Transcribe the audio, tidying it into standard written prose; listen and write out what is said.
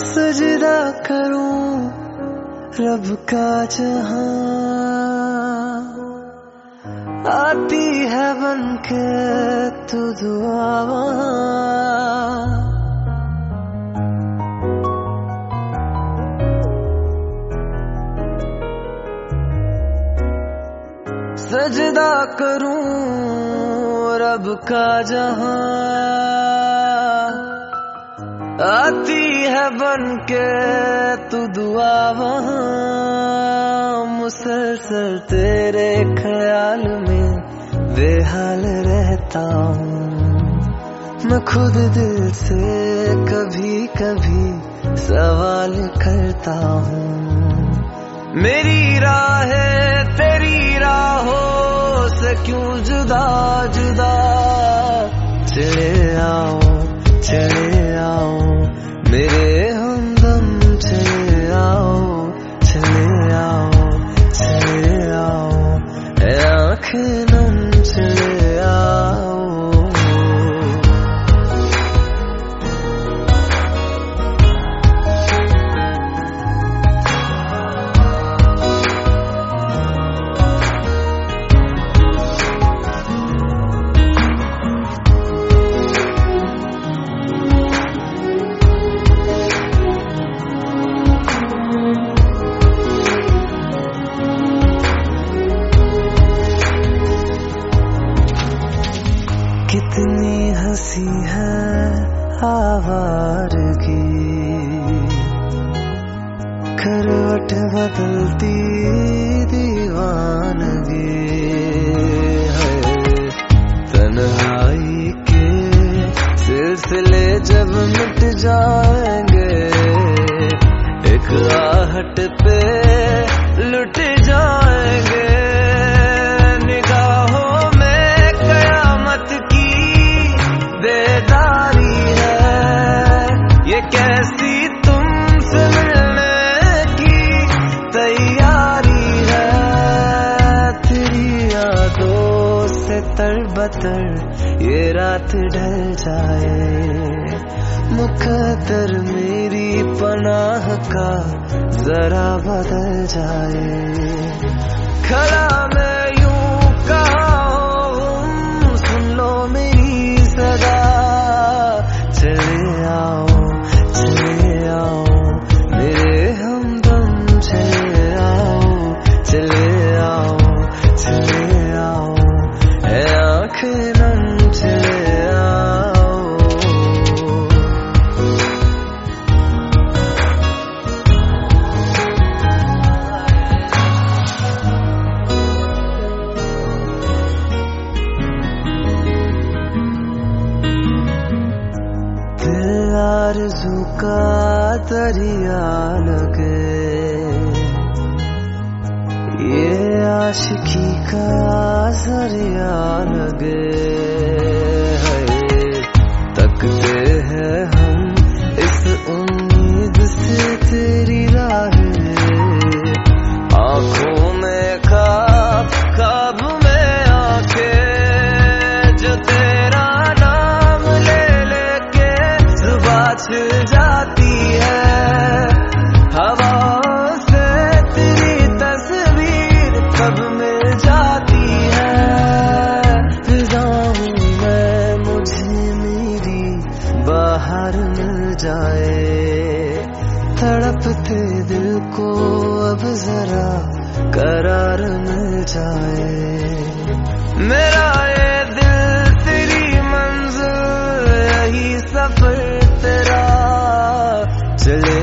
सजदा करूं रब का जहां, आती है बनके तू दुआ वहां। सजदा करूं रब का जहां, आती है बनके तू दुआ वहां। मुसलसल तेरे ख्याल में बेहाल रहता हूँ, मैं खुद दिल से कभी कभी सवाल करता हूँ। मेरी राहें तेरी राहों से क्यों जुदा जुदा, चले आओ मेरे हमदम, चले आओ ऐ आँखें नम, चले आओ। कितनी हंसी है आवारगी, करवट बदलती दीवानगी है। तन्हाई के सिलसिले जब मिट जाएंगे, एक आहट पे लुट जाएंगे। बेदारी है ये कैसी तुमसे मिलने की तैयारी है। तेरी यादों से तरबतर ये रात ढल जाए, मुकद्दर मेरी पनाह का जरा बदल जाए। खड़ा मैं यूं कहा हूँ, सुन लो मेरी सदा, चले आओ मेरे हमदम, चले आओ ऐ आँखें नम, चले आओ। आरज़ू का दरिया लगे, ये आशिकी का जरिया लगे है। तकते हैं हम इस उम्मीद से तेरी राहें, आँखों में ख्वाब में आंखें, जो तेरा नाम ले लेके जुबां छिल जाती है। हवाओं से तेरी तस्वीर कब मिल जाती है। फिजाऊं में मुझे मेरी बाहर मिल जाए, तड़पते दिल को अब जरा करार मिल जाए। मेरा ये दिल तेरी मंजिल, यही सफर तेरा, चले